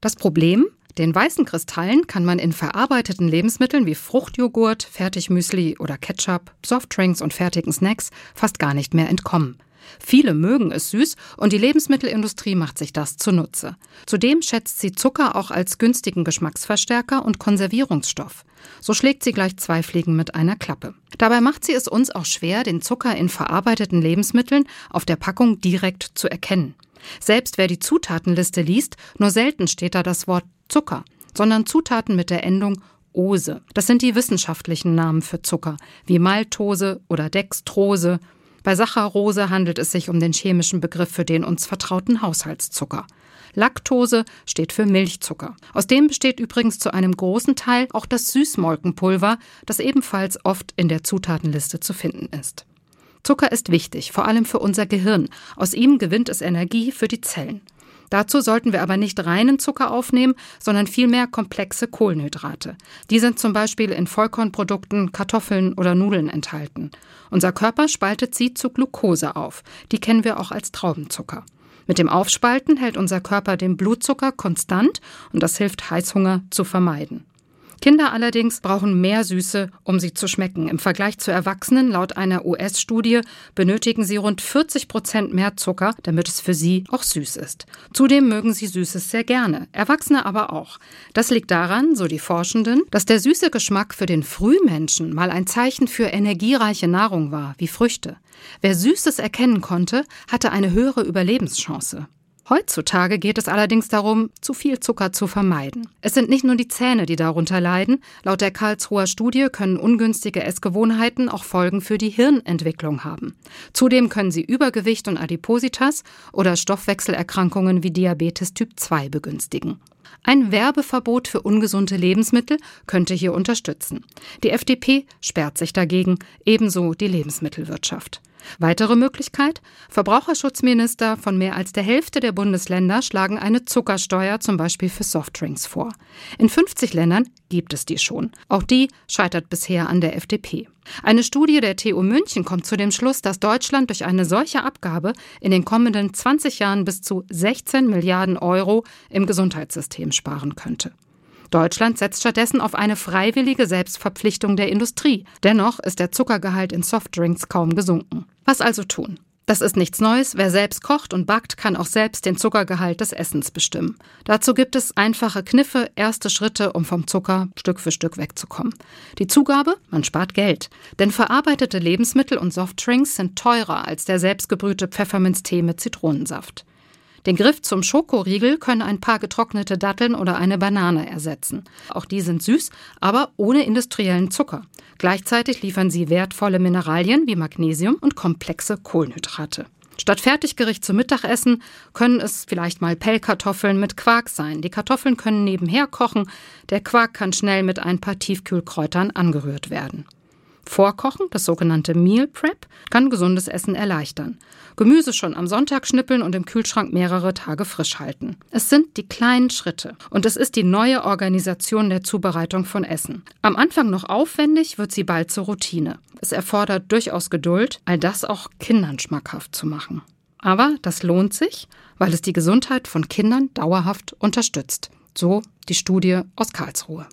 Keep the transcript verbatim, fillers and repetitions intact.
Das Problem? Den weißen Kristallen kann man in verarbeiteten Lebensmitteln wie Fruchtjoghurt, Fertigmüsli oder Ketchup, Softdrinks und fertigen Snacks fast gar nicht mehr entkommen. Viele mögen es süß und die Lebensmittelindustrie macht sich das zunutze. Zudem schätzt sie Zucker auch als günstigen Geschmacksverstärker und Konservierungsstoff. So schlägt sie gleich zwei Fliegen mit einer Klappe. Dabei macht sie es uns auch schwer, den Zucker in verarbeiteten Lebensmitteln auf der Packung direkt zu erkennen. Selbst wer die Zutatenliste liest, nur selten steht da das Wort Zucker, sondern Zutaten mit der Endung Ose. Das sind die wissenschaftlichen Namen für Zucker, wie Maltose oder Dextrose. Bei Saccharose handelt es sich um den chemischen Begriff für den uns vertrauten Haushaltszucker. Laktose steht für Milchzucker. Aus dem besteht übrigens zu einem großen Teil auch das Süßmolkenpulver, das ebenfalls oft in der Zutatenliste zu finden ist. Zucker ist wichtig, vor allem für unser Gehirn. Aus ihm gewinnt es Energie für die Zellen. Dazu sollten wir aber nicht reinen Zucker aufnehmen, sondern vielmehr komplexe Kohlenhydrate. Die sind zum Beispiel in Vollkornprodukten, Kartoffeln oder Nudeln enthalten. Unser Körper spaltet sie zu Glucose auf. Die kennen wir auch als Traubenzucker. Mit dem Aufspalten hält unser Körper den Blutzucker konstant und das hilft, Heißhunger zu vermeiden. Kinder allerdings brauchen mehr Süße, um sie zu schmecken. Im Vergleich zu Erwachsenen, laut einer U S-Studie, benötigen sie rund vierzig Prozent mehr Zucker, damit es für sie auch süß ist. Zudem mögen sie Süßes sehr gerne, Erwachsene aber auch. Das liegt daran, so die Forschenden, dass der süße Geschmack für den Frühmenschen mal ein Zeichen für energiereiche Nahrung war, wie Früchte. Wer Süßes erkennen konnte, hatte eine höhere Überlebenschance. Heutzutage geht es allerdings darum, zu viel Zucker zu vermeiden. Es sind nicht nur die Zähne, die darunter leiden. Laut der Karlsruher Studie können ungünstige Essgewohnheiten auch Folgen für die Hirnentwicklung haben. Zudem können sie Übergewicht und Adipositas oder Stoffwechselerkrankungen wie Diabetes Typ zwei begünstigen. Ein Werbeverbot für ungesunde Lebensmittel könnte hier unterstützen. Die F D P sperrt sich dagegen, ebenso die Lebensmittelwirtschaft. Weitere Möglichkeit? Verbraucherschutzminister von mehr als der Hälfte der Bundesländer schlagen eine Zuckersteuer zum Beispiel für Softdrinks vor. In fünfzig Ländern gibt es die schon. Auch die scheitert bisher an der F D P. Eine Studie der T U München kommt zu dem Schluss, dass Deutschland durch eine solche Abgabe in den kommenden zwanzig Jahren bis zu sechzehn Milliarden Euro im Gesundheitssystem sparen könnte. Deutschland setzt stattdessen auf eine freiwillige Selbstverpflichtung der Industrie. Dennoch ist der Zuckergehalt in Softdrinks kaum gesunken. Was also tun? Das ist nichts Neues. Wer selbst kocht und backt, kann auch selbst den Zuckergehalt des Essens bestimmen. Dazu gibt es einfache Kniffe, erste Schritte, um vom Zucker Stück für Stück wegzukommen. Die Zugabe? Man spart Geld. Denn verarbeitete Lebensmittel und Softdrinks sind teurer als der selbstgebrühte Pfefferminztee mit Zitronensaft. Den Griff zum Schokoriegel können ein paar getrocknete Datteln oder eine Banane ersetzen. Auch die sind süß, aber ohne industriellen Zucker. Gleichzeitig liefern sie wertvolle Mineralien wie Magnesium und komplexe Kohlenhydrate. Statt Fertiggericht zum Mittagessen können es vielleicht mal Pellkartoffeln mit Quark sein. Die Kartoffeln können nebenher kochen, der Quark kann schnell mit ein paar Tiefkühlkräutern angerührt werden. Vorkochen, das sogenannte Meal Prep, kann gesundes Essen erleichtern. Gemüse schon am Sonntag schnippeln und im Kühlschrank mehrere Tage frisch halten. Es sind die kleinen Schritte und es ist die neue Organisation der Zubereitung von Essen. Am Anfang noch aufwendig, wird sie bald zur Routine. Es erfordert durchaus Geduld, all das auch Kindern schmackhaft zu machen. Aber das lohnt sich, weil es die Gesundheit von Kindern dauerhaft unterstützt. So die Studie aus Karlsruhe.